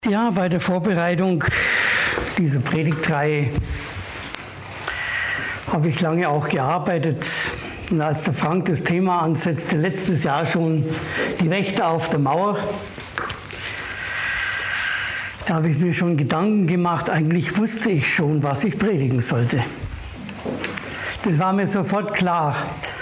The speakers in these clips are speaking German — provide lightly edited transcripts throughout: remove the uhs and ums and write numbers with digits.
Ja, bei der Vorbereitung dieser Predigtreihe habe ich lange auch gearbeitet. Und als der Frank das Thema ansetzte, letztes Jahr schon die Wächter auf der Mauer, da habe ich mir schon Gedanken gemacht, eigentlich wusste ich schon, was ich predigen sollte. Das war mir sofort klar.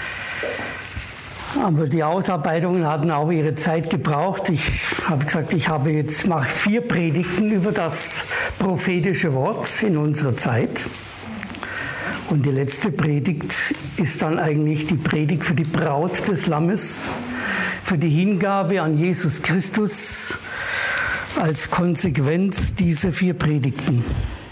Aber die Ausarbeitungen hatten auch ihre Zeit gebraucht. Ich habe gesagt, mache 4 Predigten über das prophetische Wort in unserer Zeit. Und die letzte Predigt ist dann eigentlich die Predigt für die Braut des Lammes, für die Hingabe an Jesus Christus als Konsequenz dieser 4 Predigten.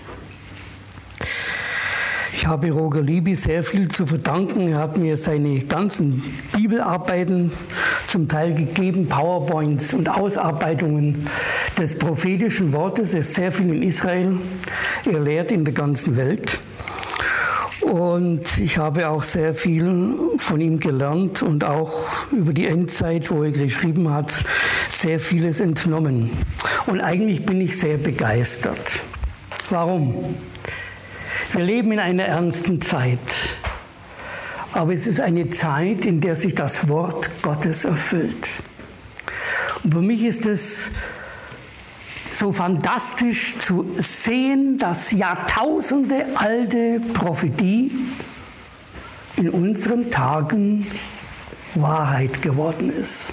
Ich habe Roger Libby sehr viel zu verdanken. Er hat mir seine ganzen Bibelarbeiten zum Teil gegeben, PowerPoints und Ausarbeitungen des prophetischen Wortes. Er ist sehr viel in Israel. Er lehrt in der ganzen Welt. Und ich habe auch sehr viel von ihm gelernt und auch über die Endzeit, wo er geschrieben hat, sehr vieles entnommen. Und eigentlich bin ich sehr begeistert. Warum? Wir leben in einer ernsten Zeit, aber es ist eine Zeit, in der sich das Wort Gottes erfüllt. Und für mich ist es so fantastisch zu sehen, dass Jahrtausende alte Prophetie in unseren Tagen Wahrheit geworden ist.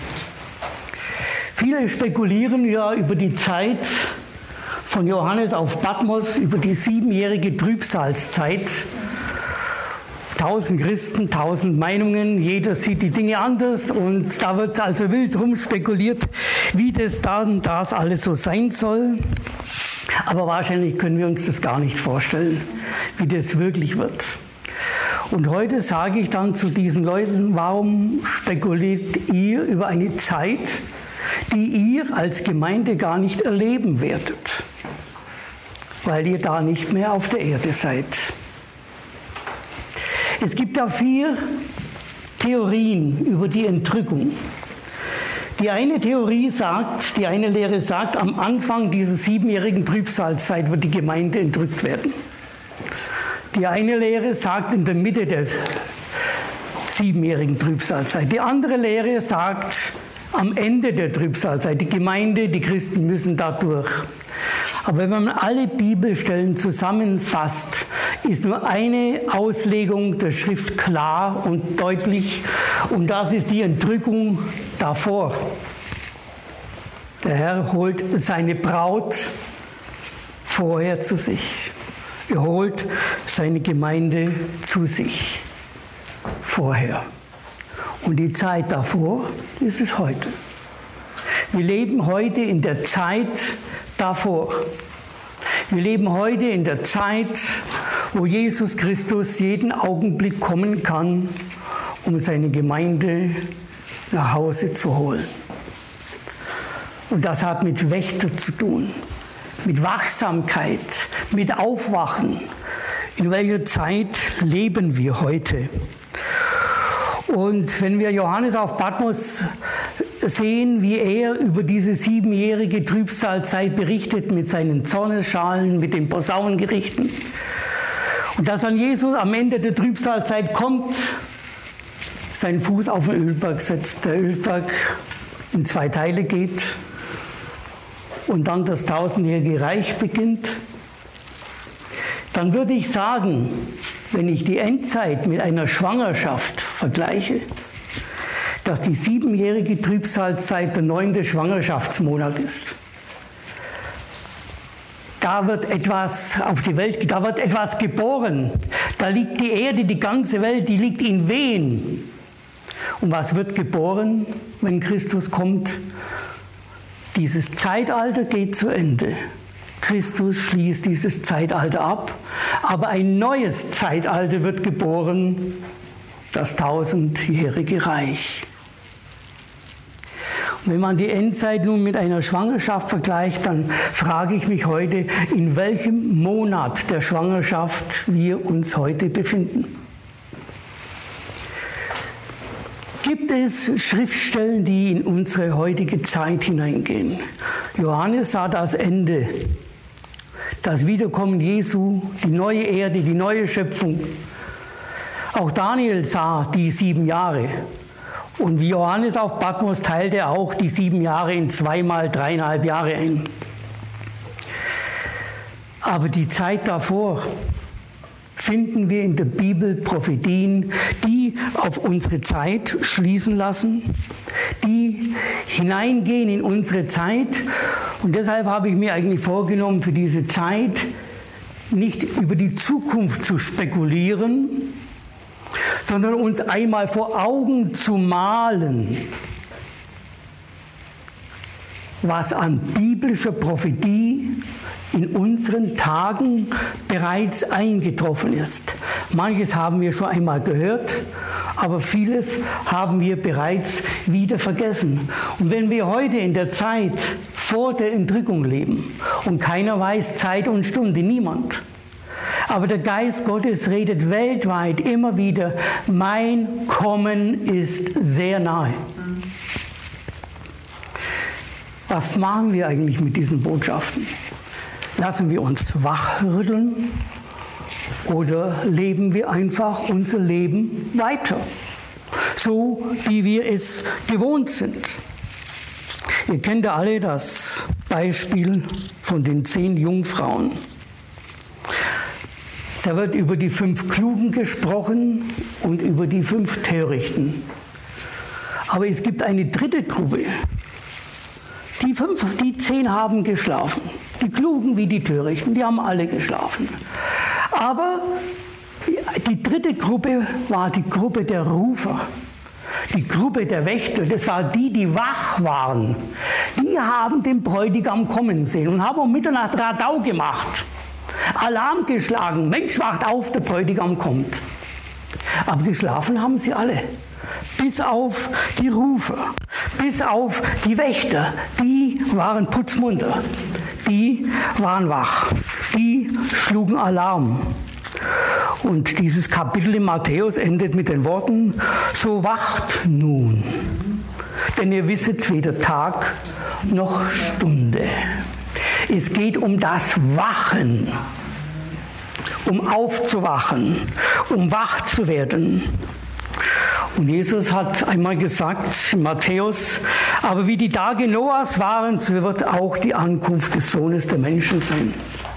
Viele spekulieren ja über die Zeit von Johannes auf Patmos, über die 7-jährige Trübsalzeit. 1000 Christen, 1000 Meinungen, jeder sieht die Dinge anders und da wird also wild rum spekuliert, wie das alles so sein soll. Aber wahrscheinlich können wir uns das gar nicht vorstellen, wie das wirklich wird. Und heute sage ich dann zu diesen Leuten, warum spekuliert ihr über eine Zeit, die ihr als Gemeinde gar nicht erleben werdet? Weil ihr da nicht mehr auf der Erde seid. Es gibt da 4 Theorien über die Entrückung. Die eine Lehre sagt, am Anfang dieser 7-jährigen Trübsalzeit wird die Gemeinde entrückt werden. Die eine Lehre sagt in der Mitte der 7-jährigen Trübsalzeit. Die andere Lehre sagt am Ende der Trübsalzeit, die Gemeinde, die Christen müssen da durch. Aber wenn man alle Bibelstellen zusammenfasst, ist nur eine Auslegung der Schrift klar und deutlich, und das ist die Entrückung davor. Der Herr holt seine Braut vorher zu sich. Er holt seine Gemeinde zu sich vorher. Und die Zeit davor ist es heute. Wir leben heute in der Zeit davor. Wir leben heute in der Zeit, wo Jesus Christus jeden Augenblick kommen kann, um seine Gemeinde nach Hause zu holen. Und das hat mit Wächter zu tun, mit Wachsamkeit, mit Aufwachen. In welcher Zeit leben wir heute? Und wenn wir Johannes auf Patmos sehen, wie er über diese 7-jährige Trübsalzeit berichtet mit seinen Zornesschalen, mit den Posaunengerichten. Und dass dann Jesus am Ende der Trübsalzeit kommt, seinen Fuß auf den Ölberg setzt, der Ölberg in 2 Teile geht und dann das 1000-jährige Reich beginnt, dann würde ich sagen, wenn ich die Endzeit mit einer Schwangerschaft vergleiche, dass die 7-jährige Trübsalzeit der 9. Schwangerschaftsmonat ist. Da wird etwas auf die Welt, da wird etwas geboren. Da liegt die Erde, die ganze Welt, die liegt in Wehen. Und was wird geboren, wenn Christus kommt? Dieses Zeitalter geht zu Ende. Christus schließt dieses Zeitalter ab, aber ein neues Zeitalter wird geboren, das 1000-jährige Reich. Und wenn man die Endzeit nun mit einer Schwangerschaft vergleicht, dann frage ich mich heute, in welchem Monat der Schwangerschaft wir uns heute befinden. gibt es Schriftstellen, die in unsere heutige Zeit hineingehen. Johannes sah das Ende, das Wiederkommen Jesu, die neue Erde, die neue Schöpfung. Auch Daniel sah die 7 Jahre. Und wie Johannes auf Patmos teilte er auch die 7 Jahre in 2 mal 3,5 Jahre ein. Aber die Zeit davor finden wir in der Bibel Prophetien, die auf unsere Zeit schließen lassen, die hineingehen in unsere Zeit. Und deshalb habe ich mir eigentlich vorgenommen, für diese Zeit nicht über die Zukunft zu spekulieren, sondern uns einmal vor Augen zu malen, was an biblischer Prophetie in unseren Tagen bereits eingetroffen ist. Manches haben wir schon einmal gehört, aber vieles haben wir bereits wieder vergessen. Und wenn wir heute in der Zeit vor der Entrückung leben und keiner weiß Zeit und Stunde, niemand, aber der Geist Gottes redet weltweit immer wieder, mein Kommen ist sehr nahe. Was machen wir eigentlich mit diesen Botschaften? Lassen wir uns wachrütteln oder leben wir einfach unser Leben weiter, so wie wir es gewohnt sind? Ihr kennt ja alle das Beispiel von den 10 Jungfrauen. Da wird über die 5 Klugen gesprochen und über die 5 Törichten. Aber es gibt eine dritte Gruppe. Die 10 haben geschlafen. Die Klugen wie die Törichten, die haben alle geschlafen. Aber die dritte Gruppe war die Gruppe der Rufer. Die Gruppe der Wächter, das war die wach waren. Die haben den Bräutigam kommen sehen und haben um Mitternacht Radau gemacht. Alarm geschlagen, Mensch, wacht auf, der Bräutigam kommt. Aber geschlafen haben sie alle. Bis auf die Rufer, bis auf die Wächter, die waren putzmunter, die waren wach, die schlugen Alarm. Und dieses Kapitel in Matthäus endet mit den Worten, so wacht nun, denn ihr wisset weder Tag noch Stunde. Es geht um das Wachen, um aufzuwachen, um wach zu werden. Und Jesus hat einmal gesagt in Matthäus, aber wie die Tage Noahs waren, so wird auch die Ankunft des Sohnes der Menschen sein.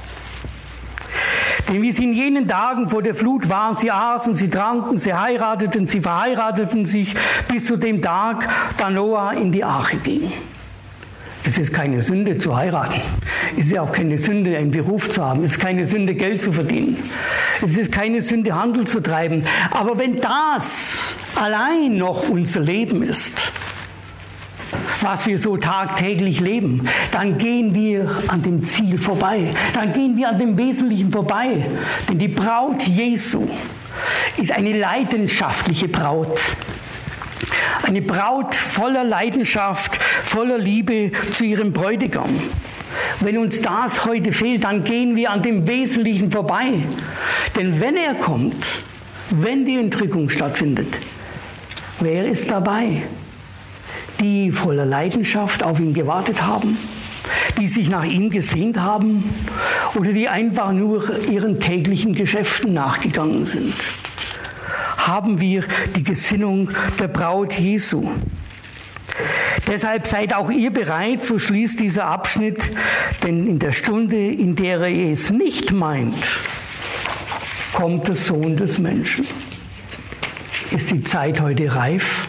Denn wie sie in jenen Tagen vor der Flut waren, sie aßen, sie tranken, sie heirateten, sie verheirateten sich, bis zu dem Tag, da Noah in die Arche ging. Es ist keine Sünde zu heiraten. Es ist auch keine Sünde, einen Beruf zu haben. Es ist keine Sünde, Geld zu verdienen. Es ist keine Sünde, Handel zu treiben. Aber wenn das allein noch unser Leben ist, was wir so tagtäglich leben, dann gehen wir an dem Ziel vorbei. Dann gehen wir an dem Wesentlichen vorbei. Denn die Braut Jesu ist eine leidenschaftliche Braut. Eine Braut voller Leidenschaft, voller Liebe zu ihrem Bräutigam. Wenn uns das heute fehlt, dann gehen wir an dem Wesentlichen vorbei. Denn wenn er kommt, wenn die Entrückung stattfindet, wer ist dabei? Die voller Leidenschaft auf ihn gewartet haben, die sich nach ihm gesehnt haben oder die einfach nur ihren täglichen Geschäften nachgegangen sind. Haben wir die Gesinnung der Braut Jesu. Deshalb seid auch ihr bereit, so schließt dieser Abschnitt, denn in der Stunde, in der er es nicht meint, kommt der Sohn des Menschen. Ist die Zeit heute reif?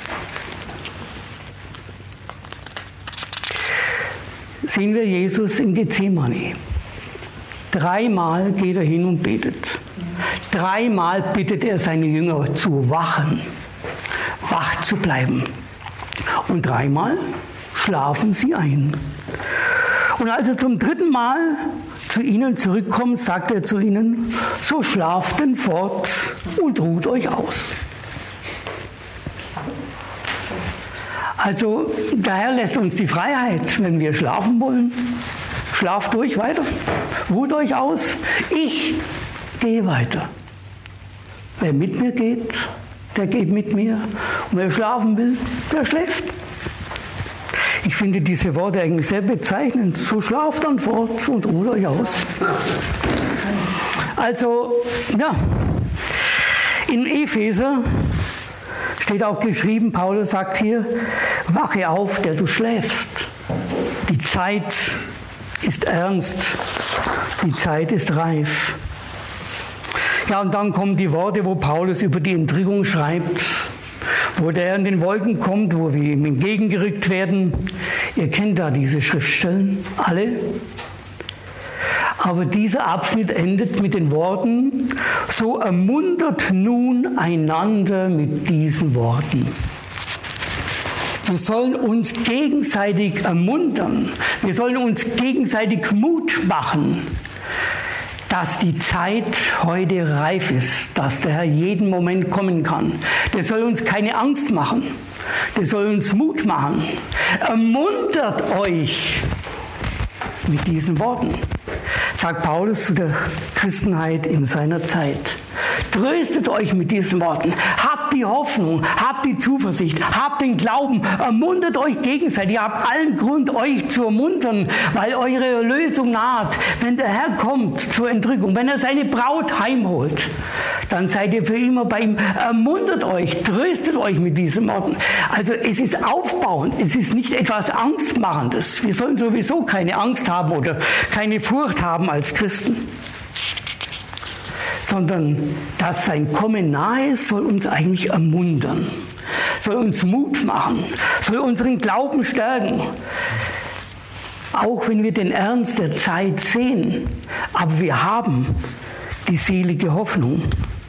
Sehen wir Jesus in Gethsemane. 3-mal geht er hin und betet. 3-mal bittet er seine Jünger zu wachen, wach zu bleiben. Und 3-mal schlafen sie ein. Und als er zum 3. Mal zu ihnen zurückkommt, sagt er zu ihnen, so schlaft denn fort und ruht euch aus. Also der Herr lässt uns die Freiheit, wenn wir schlafen wollen. Schlaft durch weiter, ruht euch aus. Ich gehe weiter. Wer mit mir geht, der geht mit mir. Und wer schlafen will, der schläft. Ich finde diese Worte eigentlich sehr bezeichnend. So schlaft dann fort und ruht euch aus. Also, ja, in Epheser steht auch geschrieben, Paulus sagt hier, wache auf, der du schläfst. Die Zeit ist ernst, die Zeit ist reif. Ja, und dann kommen die Worte, wo Paulus über die Entrückung schreibt, wo der Herr in den Wolken kommt, wo wir ihm entgegengerückt werden. Ihr kennt da diese Schriftstellen, alle. Aber dieser Abschnitt endet mit den Worten, so ermuntert nun einander mit diesen Worten. Wir sollen uns gegenseitig ermuntern. Wir sollen uns gegenseitig Mut machen, dass die Zeit heute reif ist, dass der Herr jeden Moment kommen kann. Der soll uns keine Angst machen. Der soll uns Mut machen. Ermuntert euch mit diesen Worten, sagt Paulus zu der Christenheit in seiner Zeit. Tröstet euch mit diesen Worten. Habt die Hoffnung, habt die Zuversicht, habt den Glauben, ermuntert euch gegenseitig. Ihr habt allen Grund, euch zu ermuntern, weil eure Erlösung naht. Wenn der Herr kommt zur Entrückung, wenn er seine Braut heimholt, dann seid ihr für immer bei ihm. Ermuntert euch, tröstet euch mit diesen Worten. Also es ist aufbauend, es ist nicht etwas Angstmachendes. Wir sollen sowieso keine Angst haben oder keine Furcht haben als Christen, sondern dass sein Kommen nahe ist, soll uns eigentlich ermuntern, soll uns Mut machen, soll unseren Glauben stärken. Auch wenn wir den Ernst der Zeit sehen, aber wir haben die selige Hoffnung.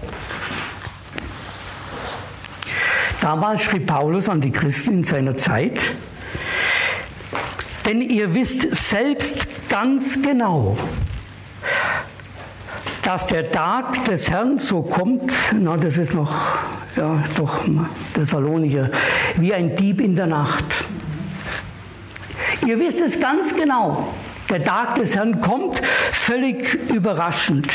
Damals schrieb Paulus an die Christen in seiner Zeit, denn ihr wisst selbst ganz genau, dass der Tag des Herrn so kommt, na, das ist noch, ja, doch, Thessalonicher, wie ein Dieb in der Nacht. Ihr wisst es ganz genau, der Tag des Herrn kommt völlig überraschend.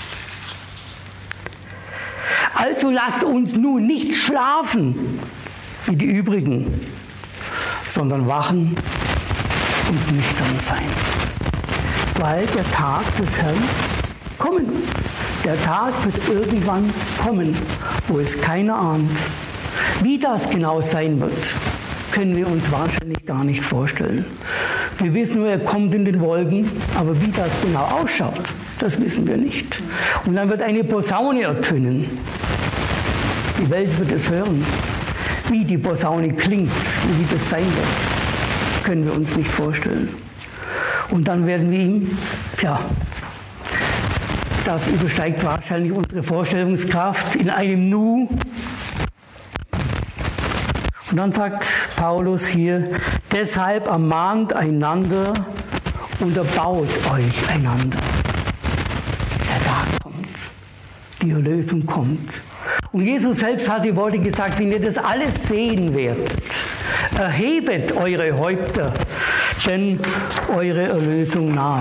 Also lasst uns nun nicht schlafen wie die übrigen, sondern wachen und nüchtern sein, weil der Tag des Herrn kommen. Der Tag wird irgendwann kommen, wo es keiner ahnt. Wie das genau sein wird, können wir uns wahrscheinlich gar nicht vorstellen. Wir wissen nur, er kommt in den Wolken, aber wie das genau ausschaut, das wissen wir nicht. Und dann wird eine Posaune ertönen. Die Welt wird es hören. Wie die Posaune klingt, wie das sein wird, können wir uns nicht vorstellen. Und dann werden wir ihm, ja, das übersteigt wahrscheinlich unsere Vorstellungskraft in einem Nu. Und dann sagt Paulus hier, deshalb ermahnt einander und erbaut euch einander. Der Tag kommt, die Erlösung kommt. Und Jesus selbst hat die Worte gesagt, wenn ihr das alles sehen werdet, erhebet eure Häupter, denn eure Erlösung naht.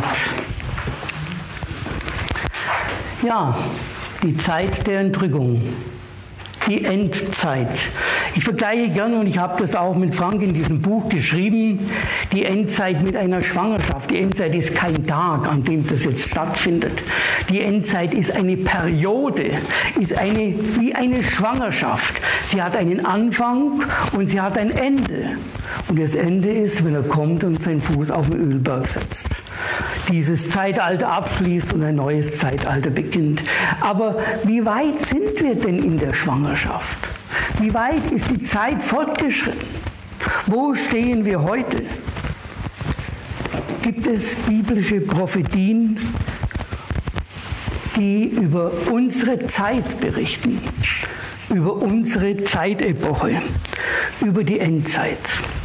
Ja, die Zeit der Entrückung, die Endzeit. Ich vergleiche gerne, und ich habe das auch mit Frank in diesem Buch geschrieben, die Endzeit mit einer Schwangerschaft. Die Endzeit ist kein Tag, an dem das jetzt stattfindet. Die Endzeit ist eine Periode, ist wie eine Schwangerschaft. Sie hat einen Anfang und sie hat ein Ende. Und das Ende ist, wenn er kommt und seinen Fuß auf den Ölberg setzt. Dieses Zeitalter abschließt und ein neues Zeitalter beginnt. Aber wie weit sind wir denn in der Schwangerschaft? Wie weit ist die Zeit fortgeschritten? Wo stehen wir heute? Gibt es biblische Prophetien, die über unsere Zeit berichten, über unsere Zeitepoche, über die Endzeit?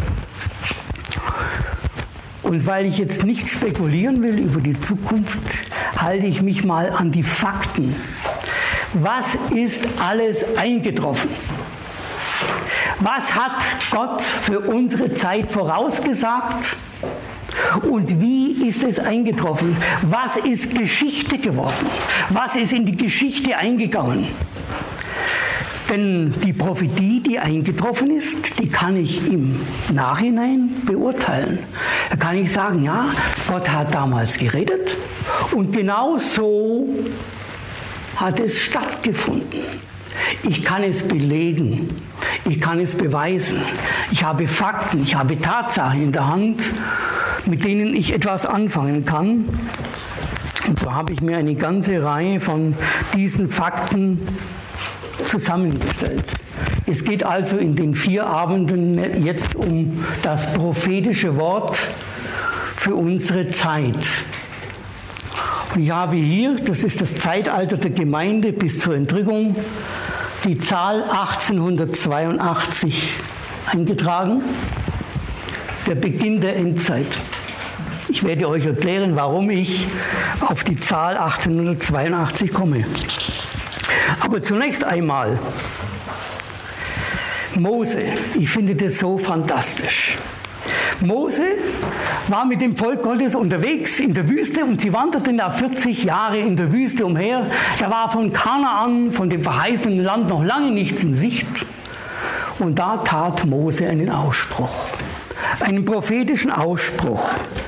Und weil ich jetzt nicht spekulieren will über die Zukunft, halte ich mich mal an die Fakten. Was ist alles eingetroffen? Was hat Gott für unsere Zeit vorausgesagt? Und wie ist es eingetroffen? Was ist Geschichte geworden? Was ist in die Geschichte eingegangen? Denn die Prophetie, die eingetroffen ist, die kann ich im Nachhinein beurteilen. Da kann ich sagen, ja, Gott hat damals geredet und genau so hat es stattgefunden. Ich kann es belegen, ich kann es beweisen. Ich habe Fakten, ich habe Tatsachen in der Hand, mit denen ich etwas anfangen kann. Und so habe ich mir eine ganze Reihe von diesen Fakten zusammengestellt. Es geht also in den 4 Abenden jetzt um das prophetische Wort für unsere Zeit. Und ich habe hier, das ist das Zeitalter der Gemeinde bis zur Entrückung, die Zahl 1882 eingetragen, der Beginn der Endzeit. Ich werde euch erklären, warum ich auf die Zahl 1882 komme. Aber zunächst einmal Mose. Ich finde das so fantastisch. Mose war mit dem Volk Gottes unterwegs in der Wüste und sie wanderten da 40 Jahre in der Wüste umher. Da war von Kanaan, von dem verheißenen Land, noch lange nichts in Sicht. Und da tat Mose einen Ausspruch, einen prophetischen Ausspruch.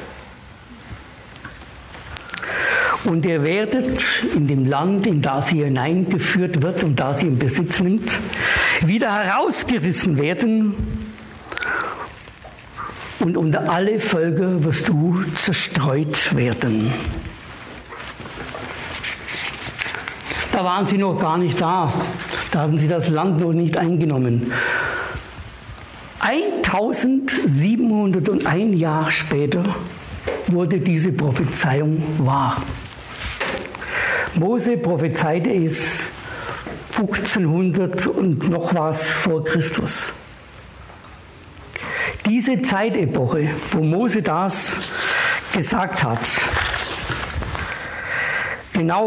Und ihr werdet in dem Land, in das ihr hineingeführt wird und das ihr in Besitz nimmt, wieder herausgerissen werden. Und unter alle Völker wirst du zerstreut werden. Da waren sie noch gar nicht da. Da hatten sie das Land noch nicht eingenommen. 1701 Jahre später wurde diese Prophezeiung wahr. Mose prophezeite es 1500 und noch was vor Christus. Diese Zeitepoche, wo Mose das gesagt hat, genau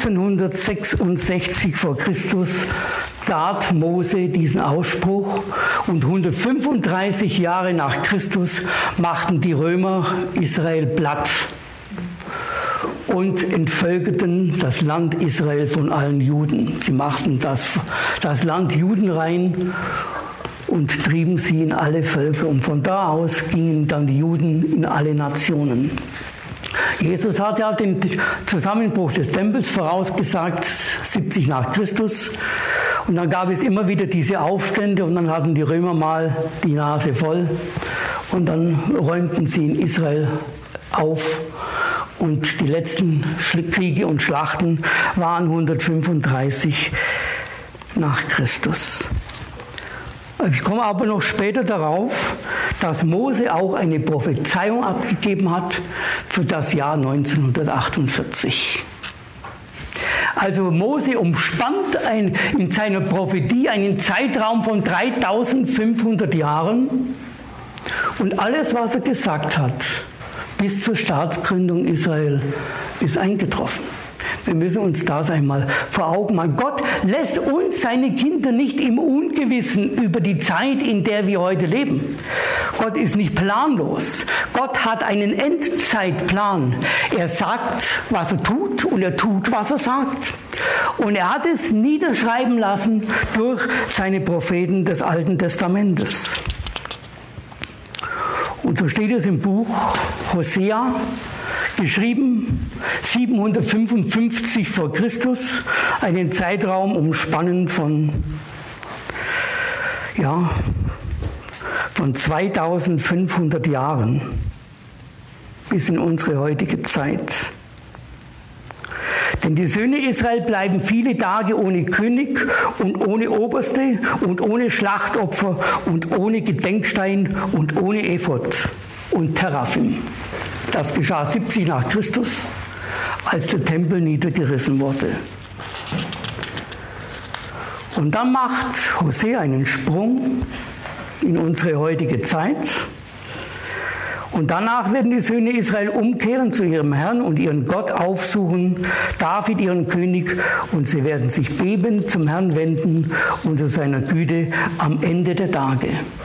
1566 vor Christus tat Mose diesen Ausspruch und 135 Jahre nach Christus machten die Römer Israel platt und entvölkerten das Land Israel von allen Juden. Sie machten das Land judenrein und trieben sie in alle Völker. Und von da aus gingen dann die Juden in alle Nationen. Jesus hat ja den Zusammenbruch des Tempels vorausgesagt, 70 nach Christus. Und dann gab es immer wieder diese Aufstände und dann hatten die Römer mal die Nase voll. Und dann räumten sie in Israel auf. Und die letzten Kriege und Schlachten waren 135 nach Christus. Ich komme aber noch später darauf, dass Mose auch eine Prophezeiung abgegeben hat für das Jahr 1948. Also Mose umspannt in seiner Prophetie einen Zeitraum von 3500 Jahren und alles, was er gesagt hat, bis zur Staatsgründung Israel, ist eingetroffen. Wir müssen uns das einmal vor Augen machen. Gott lässt uns, seine Kinder, nicht im Ungewissen über die Zeit, in der wir heute leben. Gott ist nicht planlos. Gott hat einen Endzeitplan. Er sagt, was er tut und er tut, was er sagt. Und er hat es niederschreiben lassen durch seine Propheten des Alten Testamentes. Und so steht es im Buch Hosea, geschrieben 755 vor Christus, einen Zeitraum umspannend von 2500 Jahren bis in unsere heutige Zeit. Denn die Söhne Israel bleiben viele Tage ohne König und ohne Oberste und ohne Schlachtopfer und ohne Gedenkstein und ohne Ephod und Teraphim. Das geschah 70 nach Christus, als der Tempel niedergerissen wurde. Und dann macht Hosea einen Sprung in unsere heutige Zeit. Und danach werden die Söhne Israel umkehren zu ihrem Herrn und ihren Gott aufsuchen, David ihren König, und sie werden sich bebend zum Herrn wenden unter seiner Güte am Ende der Tage.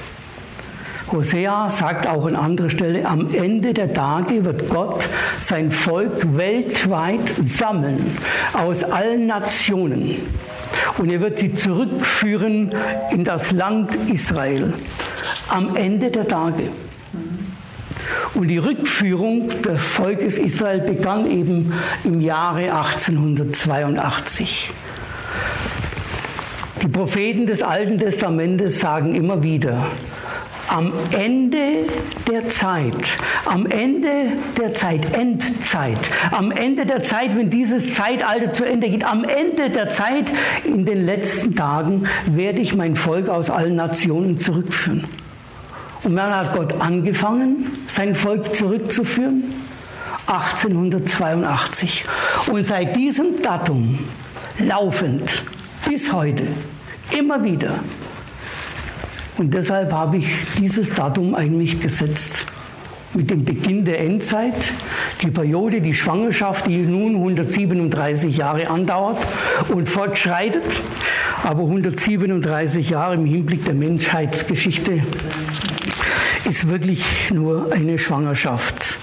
Hosea sagt auch an anderer Stelle, am Ende der Tage wird Gott sein Volk weltweit sammeln, aus allen Nationen. und er wird sie zurückführen in das Land Israel am Ende der Tage. Und die Rückführung des Volkes Israel begann eben im Jahre 1882. Die Propheten des Alten Testamentes sagen immer wieder, am Ende der Zeit, Endzeit, am Ende der Zeit, wenn dieses Zeitalter zu Ende geht, am Ende der Zeit, in den letzten Tagen, werde ich mein Volk aus allen Nationen zurückführen. Und wann hat Gott angefangen, sein Volk zurückzuführen? 1882. Und seit diesem Datum laufend bis heute, immer wieder. Und deshalb habe ich dieses Datum eigentlich gesetzt. Mit dem Beginn der Endzeit, die Periode, die Schwangerschaft, die nun 137 Jahre andauert und fortschreitet. Aber 137 Jahre im Hinblick der Menschheitsgeschichte ist wirklich nur eine Schwangerschaft.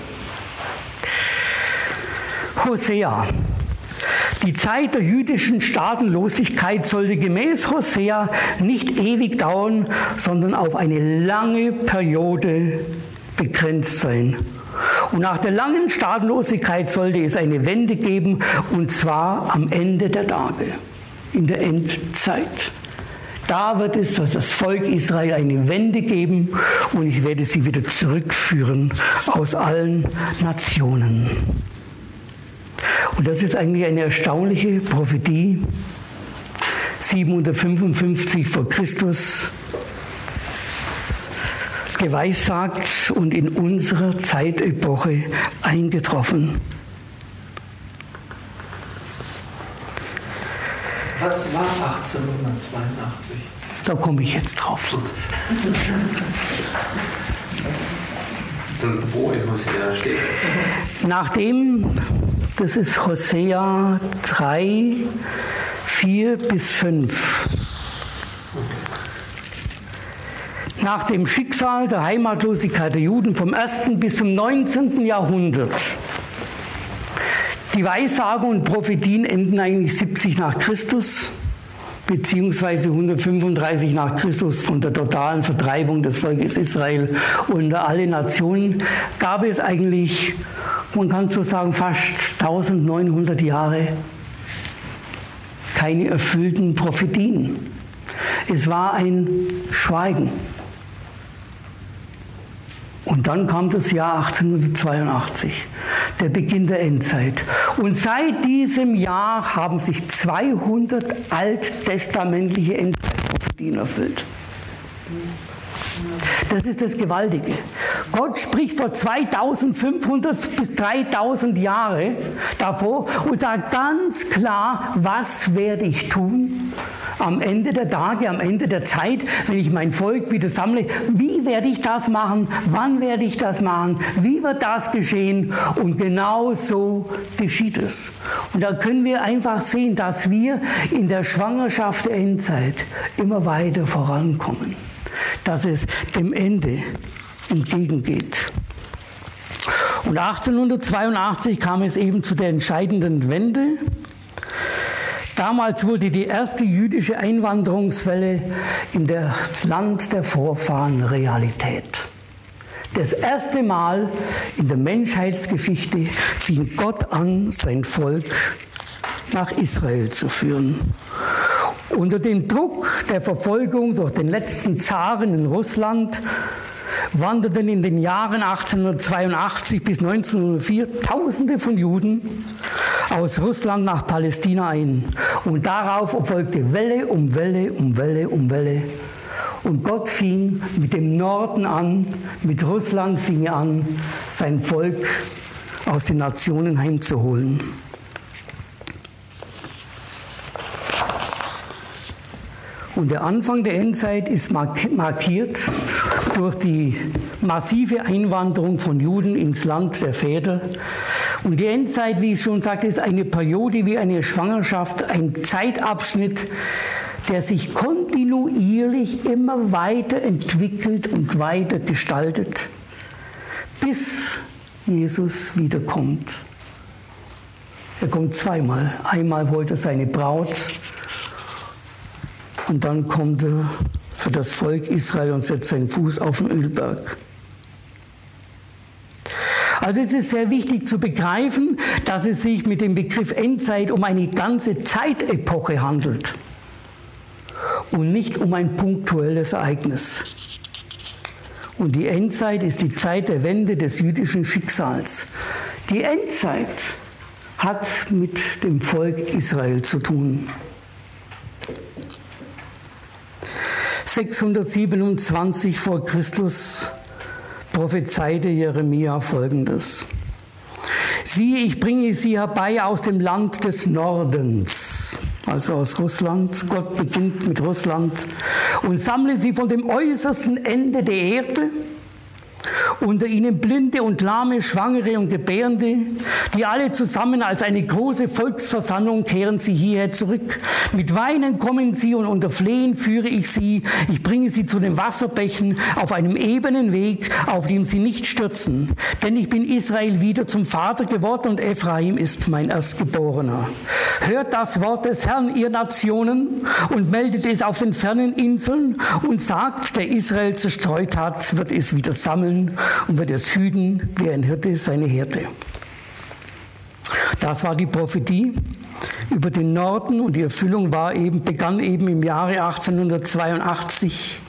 Hosea. Die Zeit der jüdischen Staatenlosigkeit sollte gemäß Hosea nicht ewig dauern, sondern auf eine lange Periode begrenzt sein. Und nach der langen Staatenlosigkeit sollte es eine Wende geben, und zwar am Ende der Tage, in der Endzeit. Da wird es für das Volk Israel eine Wende geben und ich werde sie wieder zurückführen aus allen Nationen. Und das ist eigentlich eine erstaunliche Prophetie, 755 vor Christus, geweissagt und in unserer Zeitepoche eingetroffen. Was war 1882? Da komme ich jetzt drauf. Und wo in Hosea steht? Nachdem, das ist Hosea 3, 4 bis 5. Nach dem Schicksal der Heimatlosigkeit der Juden vom 1. bis zum 19. Jahrhundert. Die Weissagen und Prophetien enden eigentlich 70 nach Christus, beziehungsweise 135 nach Christus von der totalen Vertreibung des Volkes Israel unter alle Nationen, gab es eigentlich, man kann so sagen, fast 1900 Jahre keine erfüllten Prophetien. Es war ein Schweigen. Und dann kam das Jahr 1882, der Beginn der Endzeit. Und seit diesem Jahr haben sich 200 alttestamentliche Endzeitprophetien erfüllt. Das ist das Gewaltige. Gott spricht vor 2500 bis 3000 Jahre davor und sagt ganz klar, was werde ich tun am Ende der Tage, am Ende der Zeit, wenn ich mein Volk wieder sammle. Wie werde ich das machen? Wann werde ich das machen? Wie wird das geschehen? Und genau so geschieht es. Und da können wir einfach sehen, dass wir in der Schwangerschaft der Endzeit immer weiter vorankommen. Dass es dem Ende entgegengeht. Und 1882 kam es eben zu der entscheidenden Wende. Damals wurde die erste jüdische Einwanderungswelle in das Land der Vorfahren Realität. Das erste Mal in der Menschheitsgeschichte fing Gott an, sein Volk nach Israel zu führen. Unter dem Druck der Verfolgung durch den letzten Zaren in Russland wanderten in den Jahren 1882 bis 1904 Tausende von Juden aus Russland nach Palästina ein. Und darauf erfolgte Welle um Welle um Welle um Welle. Und Gott fing mit dem Norden an, mit Russland fing er an, sein Volk aus den Nationen heimzuholen. Und der Anfang der Endzeit ist markiert durch die massive Einwanderung von Juden ins Land der Väter. Und die Endzeit, wie ich schon sagte, ist eine Periode wie eine Schwangerschaft, ein Zeitabschnitt, der sich kontinuierlich immer weiter entwickelt und weiter gestaltet, bis Jesus wiederkommt. Er kommt zweimal. Einmal holt er seine Braut Und dann kommt er für das Volk Israel und setzt seinen Fuß auf den Ölberg. Also es ist sehr wichtig zu begreifen, dass es sich mit dem Begriff Endzeit um eine ganze Zeitepoche handelt und nicht um ein punktuelles Ereignis. Und die Endzeit ist die Zeit der Wende des jüdischen Schicksals. Die Endzeit hat mit dem Volk Israel zu tun. 627 vor Christus prophezeite Jeremia Folgendes: Siehe, ich bringe sie herbei aus dem Land des Nordens, also aus Russland. Gott beginnt mit Russland und sammle sie von dem äußersten Ende der Erde. Unter ihnen Blinde und Lahme, Schwangere und Gebärende, die alle zusammen als eine große Volksversammlung kehren sie hierher zurück. Mit Weinen kommen sie und unter Flehen führe ich sie. Ich bringe sie zu den Wasserbächen auf einem ebenen Weg, auf dem sie nicht stürzen. Denn ich bin Israel wieder zum Vater geworden und Ephraim ist mein Erstgeborener. Hört das Wort des Herrn, ihr Nationen, und meldet es auf den fernen Inseln und sagt, der Israel zerstreut hat, wird es wieder sammeln und wird es hüten wie ein Hirte seine Herde. Das war die Prophetie über den Norden und die Erfüllung begann eben im Jahre 1882,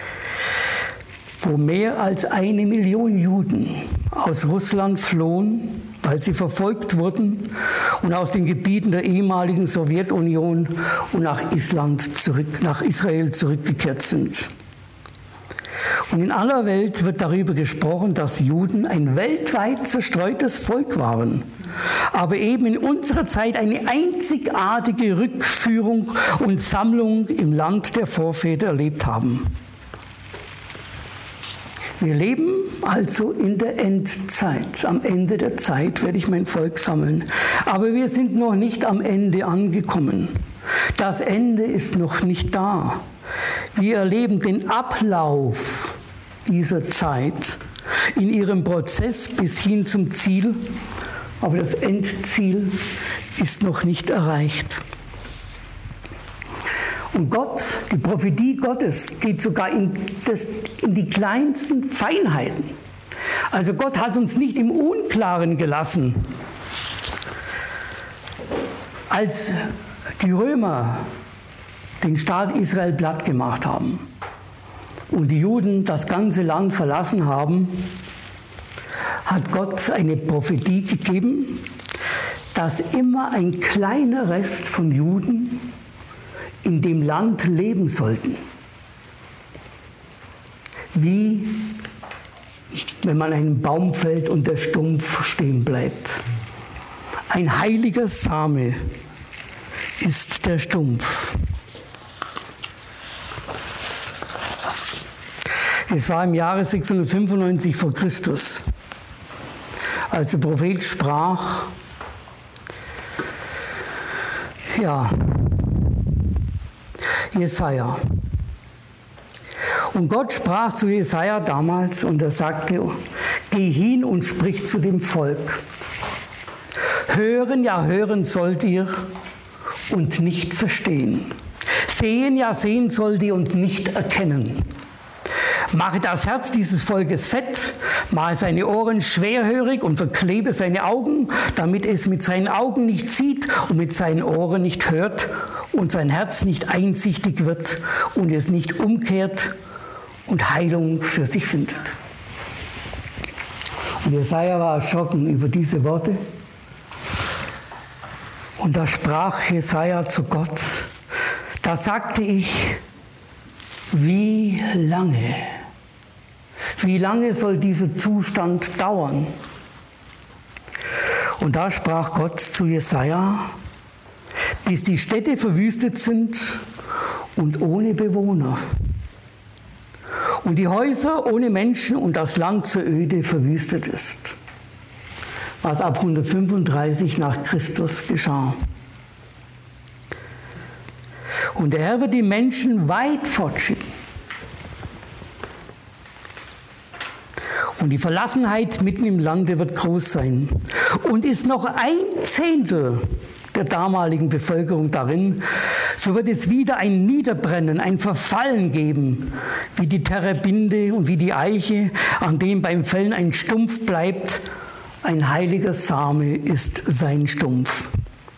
wo mehr als 1 Million Juden aus Russland flohen, weil sie verfolgt wurden und aus den Gebieten der ehemaligen Sowjetunion und nach Israel zurückgekehrt sind. Und in aller Welt wird darüber gesprochen, dass Juden ein weltweit zerstreutes Volk waren, aber eben in unserer Zeit eine einzigartige Rückführung und Sammlung im Land der Vorväter erlebt haben. Wir leben also in der Endzeit. Am Ende der Zeit werde ich mein Volk sammeln. Aber wir sind noch nicht am Ende angekommen. Das Ende ist noch nicht da. Wir erleben den Ablauf dieser Zeit in ihrem Prozess bis hin zum Ziel, aber das Endziel ist noch nicht erreicht. Und Gott, die Prophetie Gottes geht sogar in die kleinsten Feinheiten. Also Gott hat uns nicht im Unklaren gelassen. Als die Römer den Staat Israel platt gemacht haben und die Juden das ganze Land verlassen haben, hat Gott eine Prophetie gegeben, dass immer ein kleiner Rest von Juden in dem Land leben sollten. Wie wenn man einen Baum fällt und der Stumpf stehen bleibt. Ein heiliger Same ist der Stumpf. Es war im Jahre 695 vor Christus, als der Prophet sprach, Jesaja. Und Gott sprach zu Jesaja damals und er sagte, geh hin und sprich zu dem Volk. Hören, ja hören sollt ihr und nicht verstehen. Sehen, ja sehen sollt ihr und nicht erkennen. Mache das Herz dieses Volkes fett, mache seine Ohren schwerhörig und verklebe seine Augen, damit es mit seinen Augen nicht sieht und mit seinen Ohren nicht hört und sein Herz nicht einsichtig wird und es nicht umkehrt und Heilung für sich findet. Und Jesaja war erschrocken über diese Worte. Und da sprach Jesaja zu Gott, da sagte ich, wie lange soll dieser Zustand dauern? Und da sprach Gott zu Jesaja, bis die Städte verwüstet sind und ohne Bewohner. Und die Häuser ohne Menschen und das Land zur Öde verwüstet ist. Was ab 135 nach Christus geschah. Und der Herr wird die Menschen weit fortschicken. Und die Verlassenheit mitten im Lande wird groß sein. Und ist noch 1/10 der damaligen Bevölkerung darin, so wird es wieder ein Niederbrennen, ein Verfallen geben, wie die Terebinte und wie die Eiche, an dem beim Fällen ein Stumpf bleibt. Ein heiliger Same ist sein Stumpf.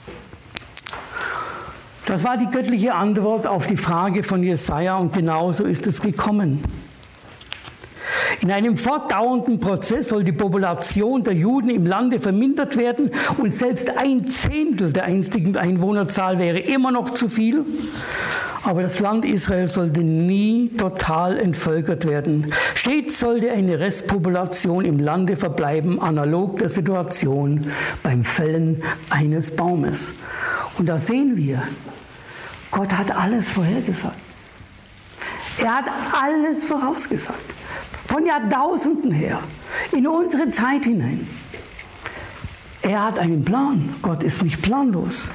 Das war die göttliche Antwort auf die Frage von Jesaja und genauso ist es gekommen. In einem fortdauernden Prozess soll die Population der Juden im Lande vermindert werden und selbst 1/10 der einstigen Einwohnerzahl wäre immer noch zu viel. Aber das Land Israel sollte nie total entvölkert werden. Stets sollte eine Restpopulation im Lande verbleiben, analog der Situation beim Fällen eines Baumes. Und da sehen wir, Gott hat alles vorhergesagt. Er hat alles vorausgesagt. Von Jahrtausenden her, in unsere Zeit hinein. Er hat einen Plan. Gott ist nicht planlos.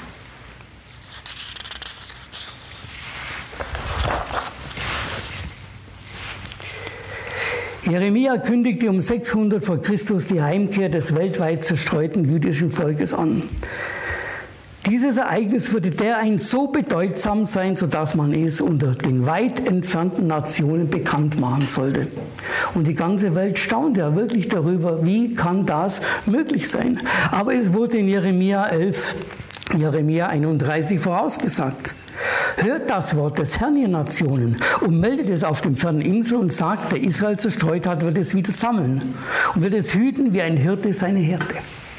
Jeremia kündigte um 600 vor Christus die Heimkehr des weltweit zerstreuten jüdischen Volkes an. Dieses Ereignis würde dereinst so bedeutsam sein, sodass man es unter den weit entfernten Nationen bekannt machen sollte. Und die ganze Welt staunte ja wirklich darüber, wie kann das möglich sein. Aber es wurde in Jeremia 11, Jeremia 31 vorausgesagt. Hört das Wort des Herrn, ihr Nationen, und meldet es auf den fernen Inseln und sagt, der Israel zerstreut hat, wird es wieder sammeln und wird es hüten wie ein Hirte seine Herde.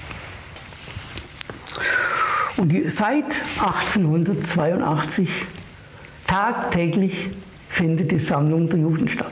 Und seit 1882 tagtäglich findet die Sammlung der Juden statt.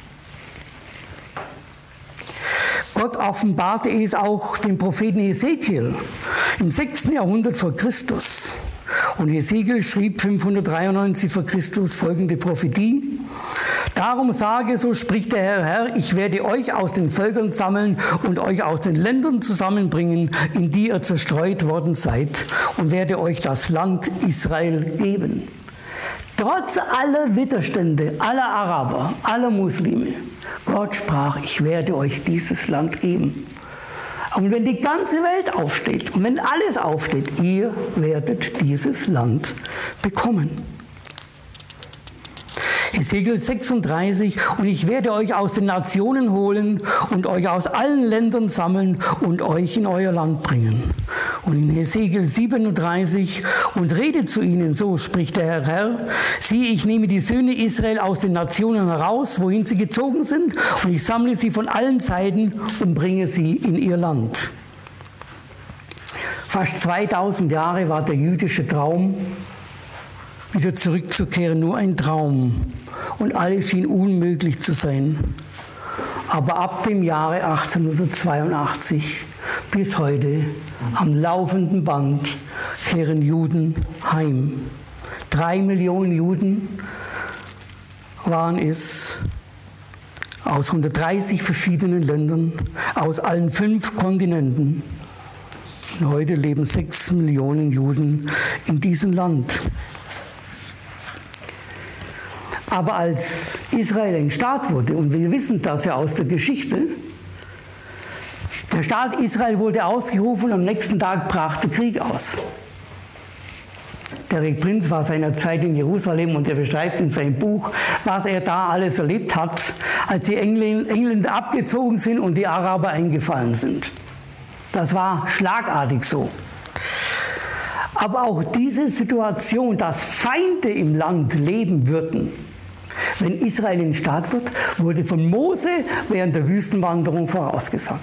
Gott offenbarte es auch dem Propheten Hesekiel im 6. Jahrhundert vor Christus. Und Hesekiel schrieb 593 vor Christus folgende Prophetie: Darum sage, so spricht der Herr, ich werde euch aus den Völkern sammeln und euch aus den Ländern zusammenbringen, in die ihr zerstreut worden seid, und werde euch das Land Israel geben. Trotz aller Widerstände, aller Araber, aller Muslime, Gott sprach, ich werde euch dieses Land geben. Und wenn die ganze Welt aufsteht und wenn alles aufsteht, ihr werdet dieses Land bekommen. Hesekiel 36, und ich werde euch aus den Nationen holen und euch aus allen Ländern sammeln und euch in euer Land bringen. Und in Hesekiel 37, und redet zu ihnen, so spricht der Herr, siehe, ich nehme die Söhne Israel aus den Nationen heraus, wohin sie gezogen sind, und ich sammle sie von allen Seiten und bringe sie in ihr Land. Fast 2000 Jahre war der jüdische Traum, wieder zurückzukehren, nur ein Traum. Und alles schien unmöglich zu sein. Aber ab dem Jahre 1882 bis heute am laufenden Band kehren Juden heim. 3 Millionen Juden waren es aus 130 verschiedenen Ländern, aus allen 5 Kontinenten. Und heute leben 6 Millionen Juden in diesem Land. Aber als Israel ein Staat wurde, und wir wissen das ja aus der Geschichte, der Staat Israel wurde ausgerufen und am nächsten Tag brach der Krieg aus. Der Erik Prinz war seinerzeit in Jerusalem und er beschreibt in seinem Buch, was er da alles erlebt hat, als die Engländer abgezogen sind und die Araber eingefallen sind. Das war schlagartig so. Aber auch diese Situation, dass Feinde im Land leben würden, wenn Israel ein Staat wird, wurde von Mose während der Wüstenwanderung vorausgesagt.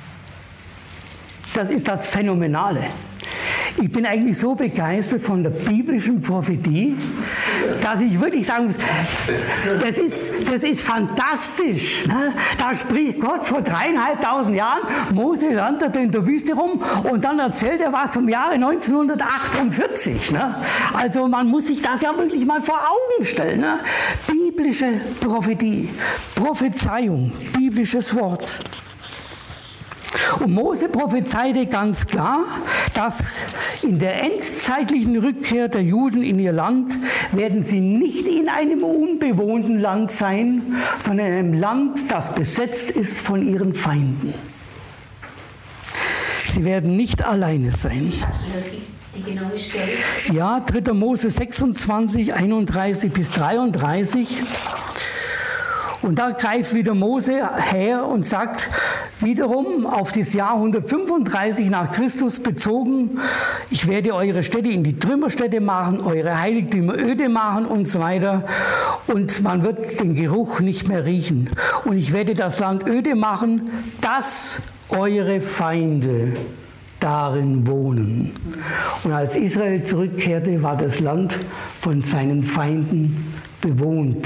Das ist das Phänomenale. Ich bin eigentlich so begeistert von der biblischen Prophetie, dass ich wirklich sagen muss, das ist fantastisch. Ne? Da spricht Gott vor 3.500 Jahren, Mose wanderte in der Wüste rum und dann erzählt er was vom Jahre 1948. Ne? Also man muss sich das ja wirklich mal vor Augen stellen. Ne? Biblische Prophetie, Prophezeiung, biblisches Wort. Und Mose prophezeite ganz klar, dass in der endzeitlichen Rückkehr der Juden in ihr Land werden sie nicht in einem unbewohnten Land sein, sondern in einem Land, das besetzt ist von ihren Feinden. Sie werden nicht alleine sein. Die genaue Stelle? Ja, 3. Mose 26, 31 bis 33. Und da greift wieder Mose her und sagt wiederum auf das Jahr 135 nach Christus bezogen, ich werde eure Städte in die Trümmerstädte machen, eure Heiligtümer öde machen und so weiter. Und man wird den Geruch nicht mehr riechen. Und ich werde das Land öde machen, dass eure Feinde darin wohnen. Und als Israel zurückkehrte, war das Land von seinen Feinden bewohnt.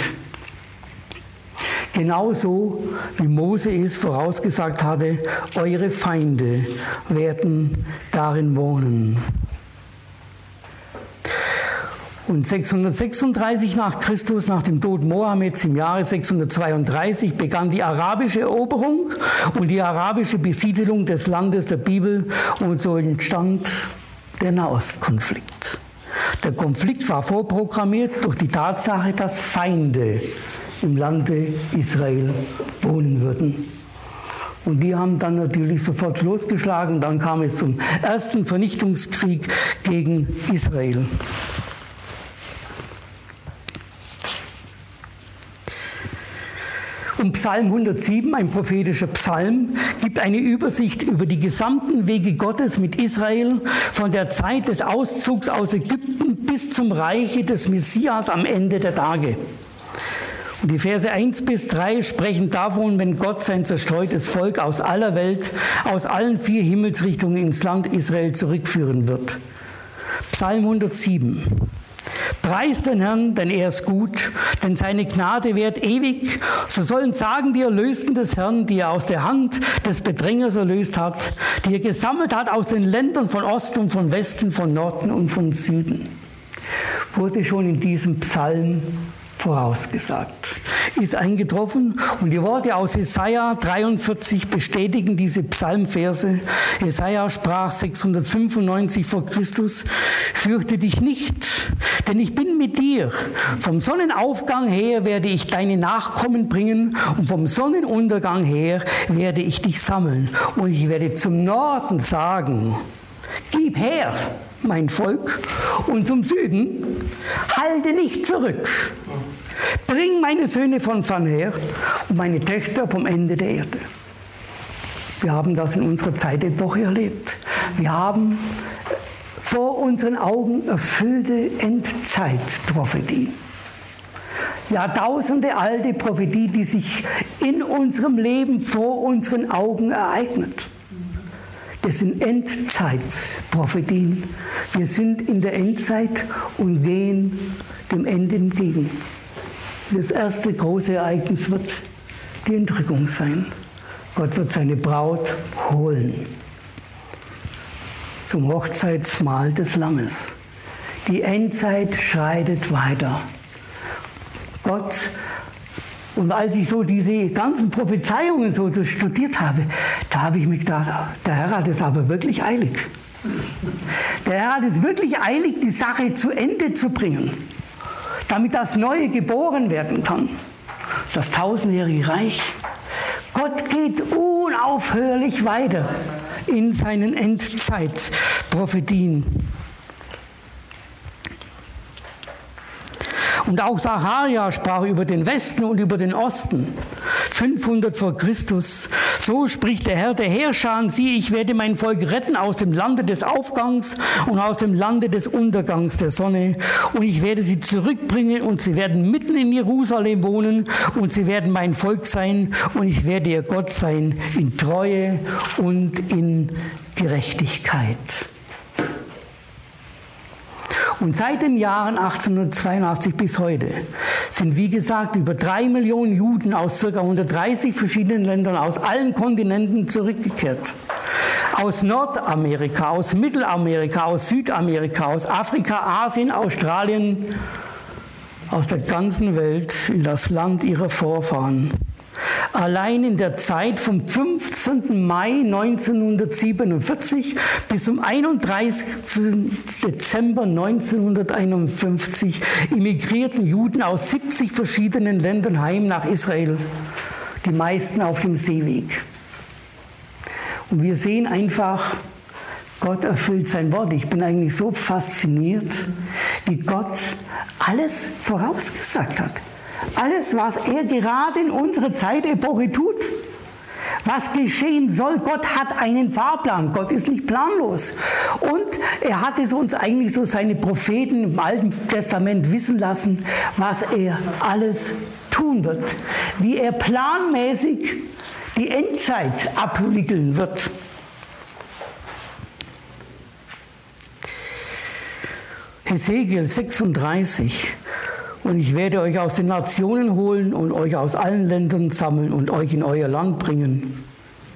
Genauso wie Mose es vorausgesagt hatte, eure Feinde werden darin wohnen. Und 636 nach Christus, nach dem Tod Mohammeds im Jahre 632, begann die arabische Eroberung und die arabische Besiedelung des Landes der Bibel und so entstand der Nahostkonflikt. Der Konflikt war vorprogrammiert durch die Tatsache, dass Feinde im Lande Israel wohnen würden. Und die haben dann natürlich sofort losgeschlagen. Dann kam es zum ersten Vernichtungskrieg gegen Israel. Und Psalm 107, ein prophetischer Psalm, gibt eine Übersicht über die gesamten Wege Gottes mit Israel von der Zeit des Auszugs aus Ägypten bis zum Reiche des Messias am Ende der Tage. Und die Verse 1 bis 3 sprechen davon, wenn Gott sein zerstreutes Volk aus aller Welt, aus allen 4 Himmelsrichtungen ins Land Israel zurückführen wird. Psalm 107. Preist den Herrn, denn er ist gut, denn seine Gnade währt ewig. So sollen sagen die Erlösten des Herrn, die er aus der Hand des Bedrängers erlöst hat, die er gesammelt hat aus den Ländern von Osten und von Westen, von Norden und von Süden. Wurde schon in diesem Psalm vorausgesagt, ist eingetroffen und die Worte aus Jesaja 43 bestätigen diese Psalmverse. Jesaja sprach 695 vor Christus: Fürchte dich nicht, denn ich bin mit dir. Vom Sonnenaufgang her werde ich deine Nachkommen bringen und vom Sonnenuntergang her werde ich dich sammeln. Und ich werde zum Norden sagen: Gib her, mein Volk, und zum Süden: Halte nicht zurück. Bring meine Söhne von fern her und meine Töchter vom Ende der Erde. Wir haben das in unserer Zeitepoche erlebt. Wir haben vor unseren Augen erfüllte Endzeitprophetie. Jahrtausende alte Prophetie, die sich in unserem Leben vor unseren Augen ereignet. Das sind Endzeitprophetien. Wir sind in der Endzeit und gehen dem Ende entgegen. Das erste große Ereignis wird die Entrückung sein. Gott wird seine Braut holen zum Hochzeitsmahl des Lammes. Die Endzeit schreitet weiter. Gott, und als ich so diese ganzen Prophezeiungen so studiert habe, da habe ich mir gedacht, der Herr hat es aber wirklich eilig. Der Herr hat es wirklich eilig, die Sache zu Ende zu bringen, damit das Neue geboren werden kann. Das tausendjährige Reich. Gott geht unaufhörlich weiter in seinen Endzeitprophetien. Und auch Sacharja sprach über den Westen und über den Osten. 500 vor Christus. So spricht der Herr der Heerscharen: Siehe, ich werde mein Volk retten aus dem Lande des Aufgangs und aus dem Lande des Untergangs der Sonne. Und ich werde sie zurückbringen und sie werden mitten in Jerusalem wohnen und sie werden mein Volk sein und ich werde ihr Gott sein in Treue und in Gerechtigkeit. Und seit den Jahren 1882 bis heute sind, wie gesagt, über 3 Millionen Juden aus ca. 130 verschiedenen Ländern, aus allen Kontinenten zurückgekehrt. Aus Nordamerika, aus Mittelamerika, aus Südamerika, aus Afrika, Asien, Australien, aus der ganzen Welt in das Land ihrer Vorfahren. Allein in der Zeit vom 15. Mai 1947 bis zum 31. Dezember 1951 emigrierten Juden aus 70 verschiedenen Ländern heim nach Israel, die meisten auf dem Seeweg. Und wir sehen einfach, Gott erfüllt sein Wort. Ich bin eigentlich so fasziniert, wie Gott alles vorausgesagt hat. Alles, was er gerade in unserer Zeitepoche tut. Was geschehen soll, Gott hat einen Fahrplan. Gott ist nicht planlos. Und er hat es uns eigentlich durch seine Propheten im Alten Testament wissen lassen, was er alles tun wird. Wie er planmäßig die Endzeit abwickeln wird. Hesekiel 36. Und ich werde euch aus den Nationen holen und euch aus allen Ländern sammeln und euch in euer Land bringen.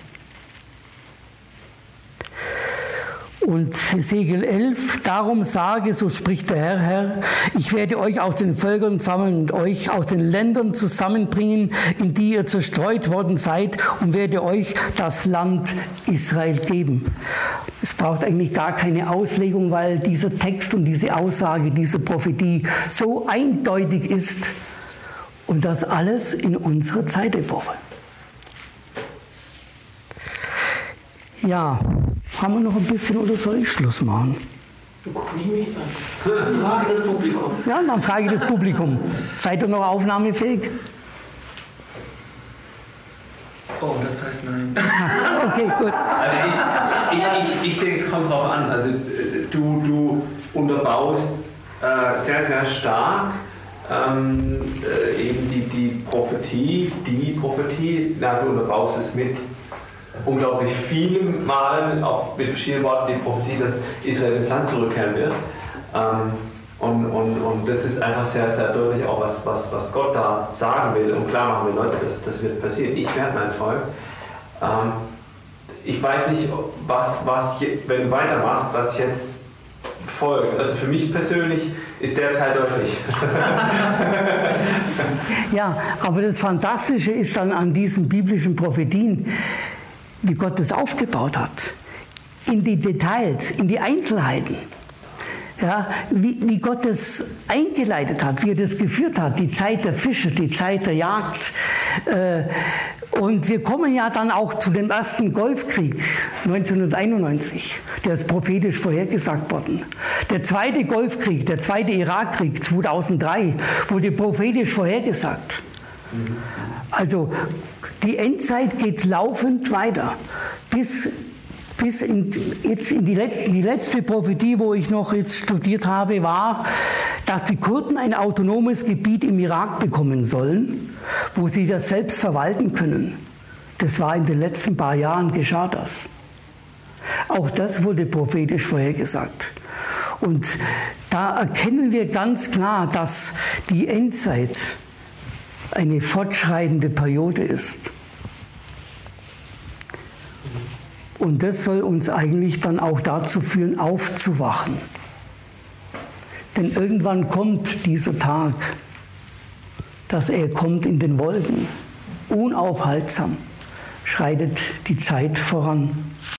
Und Hesekiel 11, darum sage, so spricht der Herr, ich werde euch aus den Völkern sammeln und euch aus den Ländern zusammenbringen, in die ihr zerstreut worden seid, und werde euch das Land Israel geben. Es braucht eigentlich gar keine Auslegung, weil dieser Text und diese Aussage, diese Prophetie so eindeutig ist, und das alles in unserer Zeitepoche. Ja, haben wir noch ein bisschen oder soll ich Schluss machen? Guck mich an. Frage das Publikum. Ja, dann frage ich das Publikum. Seid ihr noch aufnahmefähig? Oh, das heißt nein. Okay, gut. Also ich denke, es kommt drauf an. Also du unterbaust sehr, sehr stark eben die Prophetie, du unterbaust es mit unglaublich vielen Malen, mit verschiedenen Worten, die Prophetie, dass Israel ins Land zurückkehren wird. Und das ist einfach sehr, sehr deutlich auch, was Gott da sagen will. Und klar machen wir, Leute, das wird passieren. Ich werde mein Volk. Ich weiß nicht, wenn du weitermachst, was jetzt folgt. Also für mich persönlich ist der Teil deutlich. Ja, aber das Fantastische ist dann an diesen biblischen Prophetien, wie Gott das aufgebaut hat. In die Details, in die Einzelheiten. Ja, wie Gott das eingeleitet hat, wie er das geführt hat, die Zeit der Fische, die Zeit der Jagd. Und wir kommen ja dann auch zu dem ersten Golfkrieg 1991, der ist prophetisch vorhergesagt worden. Der zweite Golfkrieg, der zweite Irakkrieg 2003 wurde prophetisch vorhergesagt. Also die Endzeit geht laufend weiter, bis in die letzte Prophetie, wo ich noch jetzt studiert habe, war, dass die Kurden ein autonomes Gebiet im Irak bekommen sollen, wo sie das selbst verwalten können. Das war in den letzten paar Jahren, geschah das. Auch das wurde prophetisch vorhergesagt. Und da erkennen wir ganz klar, dass die Endzeit eine fortschreitende Periode ist. Und das soll uns eigentlich dann auch dazu führen, aufzuwachen. Denn irgendwann kommt dieser Tag, dass er kommt in den Wolken. Unaufhaltsam schreitet die Zeit voran.